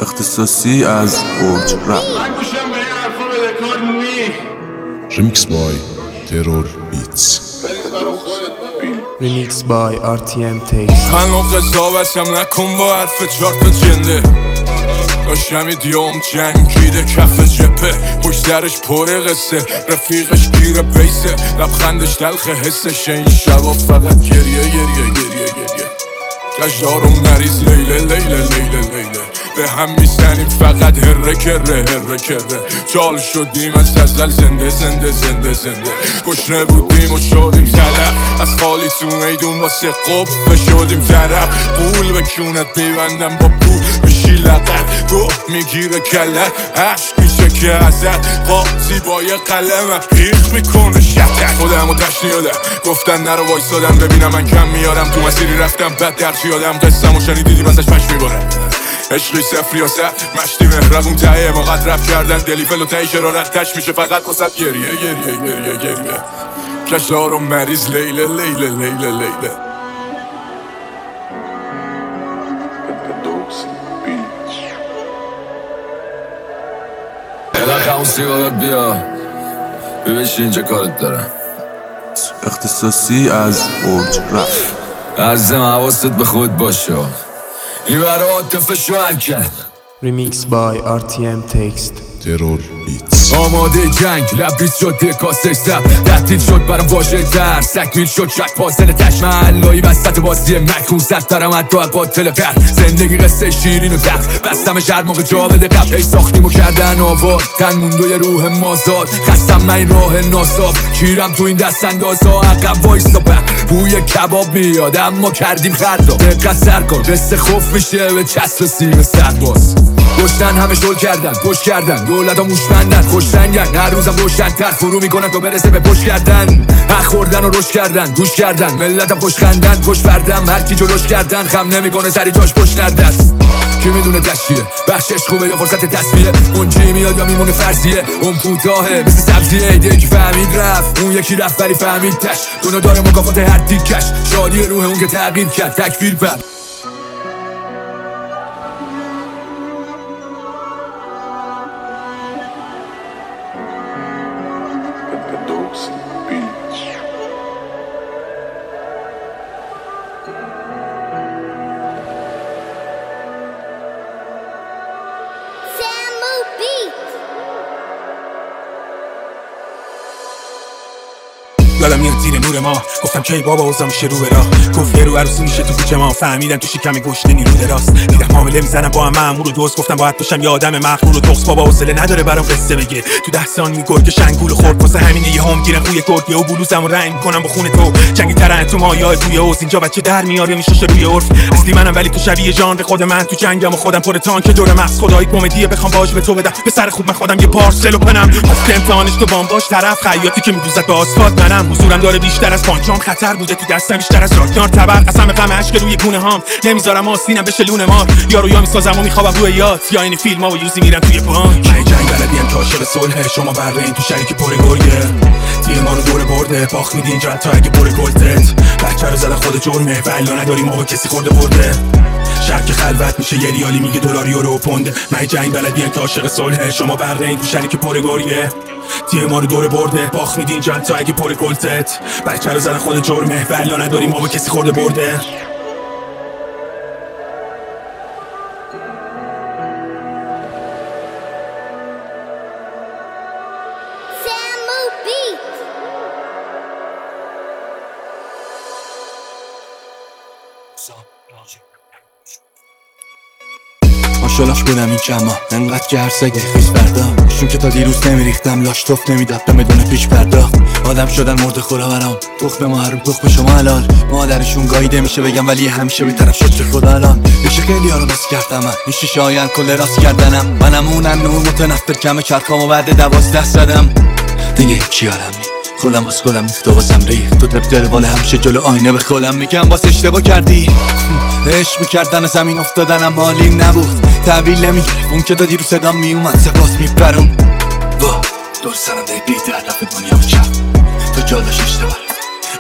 اختصاصی از برج رپ. Remix by Terror Beats. Remix by RTM Takes. هنو قضاوتم نکن با حرف چارت جنده داشتم ایدیوم جنگیده کف جپه پشت درش پره قصه رفیقش گیره بیسه لبخندش تلخه حسش این شبا فقط گریه کشدارم مریض لیله لیله لیله لیله به هم میزنیم فقط هره کره جال شدیم از ازل زنده گشنه بودیم و شدیم طلب از خالی تو میدون واسه قب شدیم طرف قول به کونت میبندم با پول بشی لقب گوه میگیره کلت عشق میشه که ازت قاضی با یه قلم پیخ میکنه شتت خودم و تشنیادم گفتن نرو وایسادم ببینم من کم میارم تو مسیری رفتم بد درچی یادم قصم و شنیدیدیم ازش پش میبارم عشقی صفر یا صد مشتی مهربون تهیه ما قد رفت کردن دلی فل و تهی شرارت تش میشه فقط واسد گریه کشدار و مریض لیله الهی اون سیگارت بیا ببشین چه کارت دارم. اختصاصی از برج رپ. عزیزم حواست به خود باشه این برای عاطفه شوهر کرد. Remix by RTM Takes. Terror Beats. آماده جنگ لبریز شد کاسش زب تحتیل شد برام واژه در سکمیل شد شک پازل تش محلایی وسط بازی مکرون زد دارم حتی قاتل پر زندگی قصه شیرین و دق بستمش هر موقع جا بده قبل ای ساختیم و کردن آباد تن موندوی روح مازاد خستم من این راه ناساب کیرم تو این دست اندازا عقب وایستا بوی کباب میاد اما کردیم خردا دقت سر کن قصه خوف میشه به چسب سیم سرباز گشتن همه شل کردن پشت کردن دولت ها موشمندن خوشتنگن هر روزم روشن‌تر فرو میکنن تا برسه به پشت کردن حق خوردن و رشد کردن گوش کردن ملتم خوش خندن پشت بردم هر کی جلوش کردن خم نمیکنه سری جاش پشت نردست کی میدونه دشتیه بخشش خوبه یا فرصت تصویه اون چی میاد یا میمونه فرضیه اون کوتاهه مثل سبزیه یکی فهمید رفت اون یکی رفت ولی فهمید تش دونه داره مکافات هر تیکش شادی روح اون که تغییر کرد تکفیر پر دادم میاد زیر نور ما گفتم کی بابا اوضاع میشه رو به راه گفت یه رو عروسی میشه تو کوچه ما فهمیدم تو شکم گشنه نیرو دراست دیدم حامله میزنم با هم مأمور و دوست گفتم باید باشم یه آدم مخمور و تخص بابا حوصله نداره برام قصه بگه تو 10 ثانیه گرگ شنگول خورد واسه همین یه هم گیرم خوی گرگه و بلوزمو رنگ میکنم با خون تو جنگی ترن تو مایا توی اوز اینجا بچه در میاره میشه روی عرف اصلی منم ولی تو شبیه ژانر خود من تو جنگم و خودم پر تانک دور مغز خدای کمدی بخوام باج به تو بدم به سر خوب من خودم یه پارسل و پنم از امتحانش تو بام باش طرف خیاطی که میدوزد به آسفالت منم حضورم داره بیشتر از پانچام خطر بوده تو دستم بیشتر از راکنار تبر قسم غم اشک روی گونه هام نمیذارم آسینم بشه لونه مار یارو یا میسازم و میخوابم روی یاد یا این فیلم ها و یوزی میرم توی بانک من جنگ بلدیم که عاشق صلح شما برین تو شریک پر گرگه تیم ما رو دور برده باخت میدین جد تا اگه پر گلتت بچه رو زدن خود جرمه ولی نداریم ما با کسی خورده برده شرک خلوت میشه یه ریالی میگه دلار یورو پوند من جنگ بلدیم که عاشق صلح شما برین تو شریک پر گرگه تیم ما رو دور برده باخت میدین جد تا اگه پر گلتت بچه رو زدن خود جرمه ولی نداریم ما با کسی خورده برده ماشالاش بودم این جمع انقدر که هر سگه خیش بردا شون که تا دیروز نمیریختم لاش توف نمیداد به بدون پیش پرداخت آدم شدن مرد خورا برام تخم ما حروم تخم شما حلال مادرشون گاییده میشه بگم ولی همیشه بیطرف شد چه خدا الان میشه خیلی ها رو بس کردم من این شیشه هاین کل راست کردنم منم اونم نور متنفر کم چرخام و بعد 12 زدم دیگه هیچی آرم نی خودم باز خودم میخته واسم ریخت تو طب دلوال همیشه جلو آینه به خودم میگم باز اشتباه کردی عشق میکردن زمین افتادنم حالیم نبود تحویل نمیگرفت اون که دادی رو صدام میومد سپاس میبرم وا دور سرم ده بیده هدف دنیا و چپ تو جالش اشتباه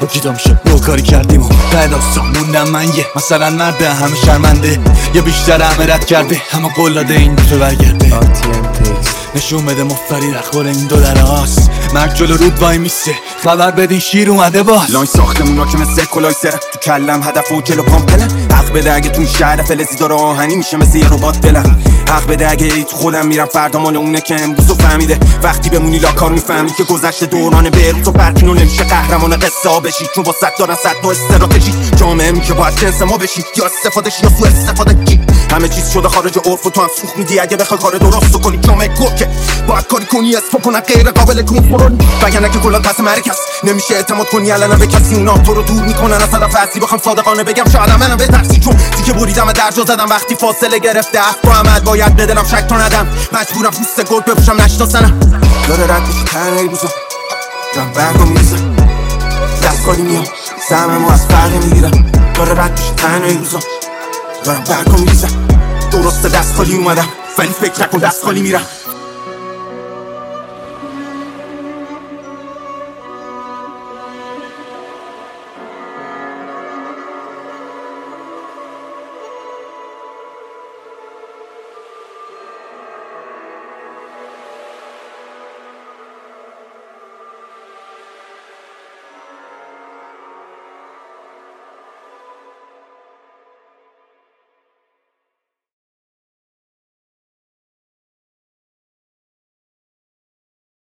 جیدا میشه رو کاری کردیم و داستان موندم من یه مثلا مرده همه شرمنده یا بیشتر همه رد کرده همه قول داده این تو برگرده RTM Text. نشون بده مفتری رخور این دو در هاست مرگ جلو رود وای میسته خبر بدین شیر اومده باز لاین ساختمونا که مثل کلای سره تو کلم هدف و جلو پامپلن حق بده اگه تو شهر فلزی داره آهنی میشه مثل یه ربات دلم حق بده اگه ای تو خودم میرم فردا مال اونه که امروزو فهمیده وقتی بمونی لاکار میفهمی که گذشته دوران بیروت و برکنو نمیشه قهرمان قصه ها بشی چون با صد دارن صد نوع استراتژی جامعه می که باید جنس ما بشی یا استفاده شی یا سوء استفاده کی همه چیز شده خارج عرف و تو هم سوخ میدی اگه بخوای کار درستو کنی جامعه گرکه باید کاری کنی اسپا کنن غیر قابل کنترل وگرنه که کلا پس مرگ هست نمیشه اعتماد کنی الان به کسی اونا تو رو دور میکنن از طرف اصلی بخوام صادقانه بگم شاید منم بترسی چون تیکه بریدم در جا زدم وقتی فاصله گرفته عهد با عمل باید بدلم شک تو ندم مجبورم پوست گرگ بپوشم نشناسنم داره رد میشه تنهایی روزا دارم برگا میریزم دست کاری میام سهممو از فرقه میگیرم داره رد میشه تنهایی روزا دارم برگا میریزم درسته دست خالی اومدم ولی فکر نکن دست خالی میرم